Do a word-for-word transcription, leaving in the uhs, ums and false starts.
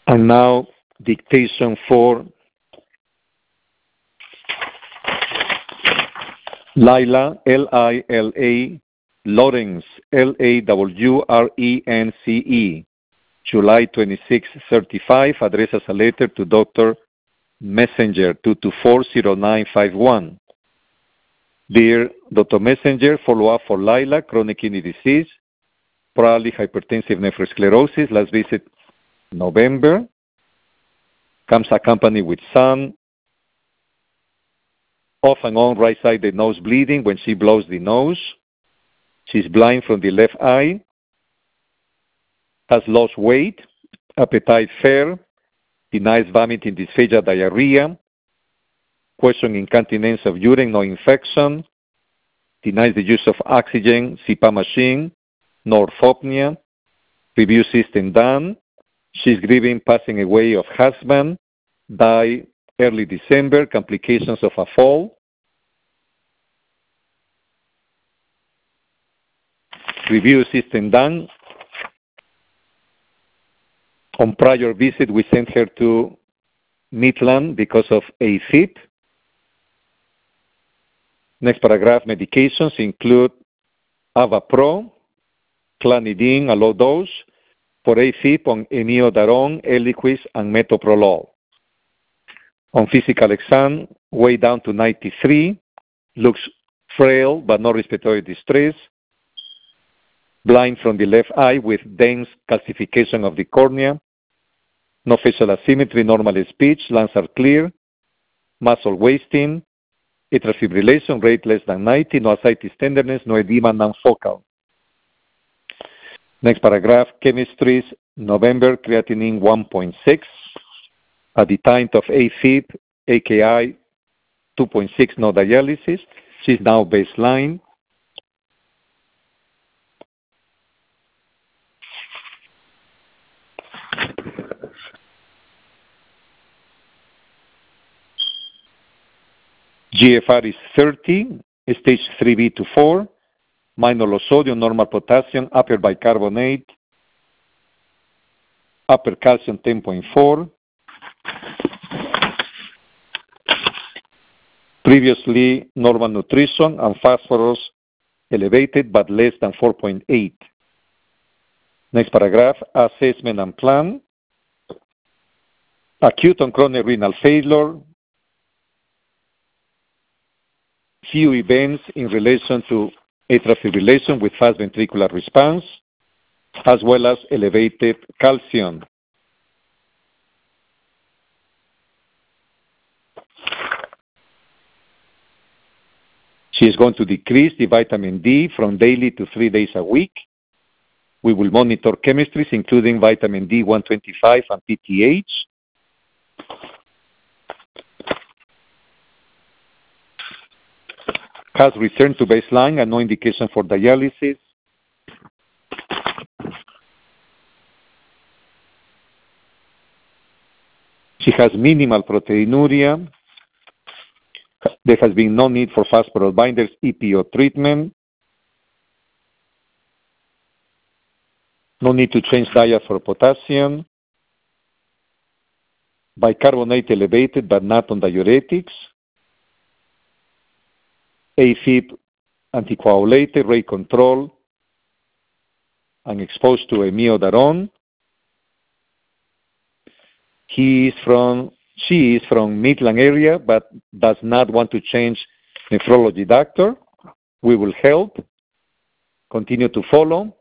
And now dictation for Lila, L I L A, Lawrence, L A W R E N C E, July twenty-sixth, thirty-five, address as a letter to Doctor Messenger, two two four zero nine five one. Dear Doctor Messenger, follow-up for Lila, chronic kidney disease, probably hypertensive nephrosclerosis, last visit November, comes accompanied with sun, off and on right side the nose bleeding when she blows the nose. She's blind from the left eye, has lost weight, appetite fair, denies vomiting, dysphagia, diarrhea, question incontinence of urine, no infection, denies the use of oxygen, C PAP machine, no orthopnea, review system done. She's grieving passing away of husband, died early December, complications of a fall. Review system done. On prior visit, we sent her to Midland because of AFib. Next paragraph, medications include Avapro, Clonidine, a low dose, for AFib on Imiodaron, Eliquis, and Metoprolol. On physical exam, way down to ninety-three, looks frail but no respiratory distress, blind from the left eye with dense calcification of the cornea, no facial asymmetry, normal speech, lungs are clear, muscle wasting, atrial fibrillation rate less than ninety, no ascites tenderness, no edema, non-focal. Next paragraph, chemistries, November, creatinine one point six. At the time of AFib, A K I two point six, no dialysis. She's now baseline. G F R is thirty, stage three B to four, minor low sodium, normal potassium, upper bicarbonate, upper calcium ten point four. Previously, normal nutrition and phosphorus elevated but less than four point eight. Next paragraph, assessment and plan. Acute and chronic renal failure. Few events in relation to atrial fibrillation with fast ventricular response, as well as elevated calcium. She is going to decrease the vitamin D from daily to three days a week. We will monitor chemistries, including vitamin D one twenty-five and P T H. Has returned to baseline and no indication for dialysis. She has minimal proteinuria. There has been no need for phosphorus binders, E P O treatment. No need to change diet for potassium. Bicarbonate elevated but not on diuretics. AFib anticoagulated, rate control, and exposed to Imiodaron. He is from, she is from Midland area, but does not want to change nephrology doctor. We will help. Continue to follow.